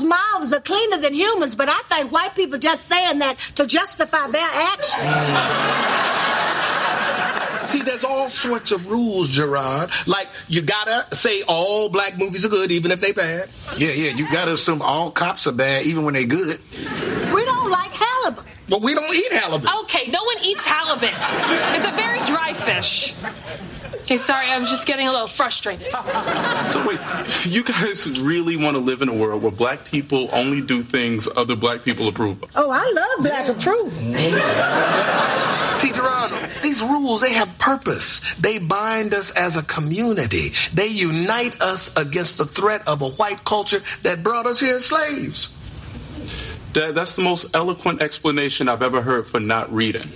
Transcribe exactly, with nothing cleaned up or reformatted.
people's mouths are cleaner than humans, but I think white people just saying that to justify their actions. See, there's all sorts of rules, Gerard. Like, you gotta say all black movies are good, even if they bad. Yeah, yeah, you gotta assume all cops are bad, even when they good. We don't like halibut. But we don't eat halibut. Okay, no one eats halibut. It's a very dry fish. Okay, sorry, I was just getting a little frustrated. So wait, you guys really want to live in a world where black people only do things other black people approve of? Oh, I love black approval. See, Gerard, these rules, they have purpose. They bind us as a community. They unite us against the threat of a white culture that brought us here as slaves. That, that's the most eloquent explanation I've ever heard for not reading.